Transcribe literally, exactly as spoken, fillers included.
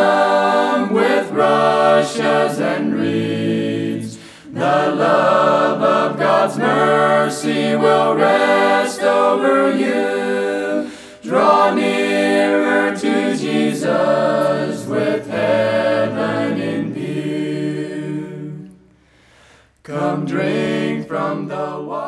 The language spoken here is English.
come with rushes and reeds. The love of God's mercy will rest over you. Draw nearer to Jesus with heaven in view. Come drink from the water.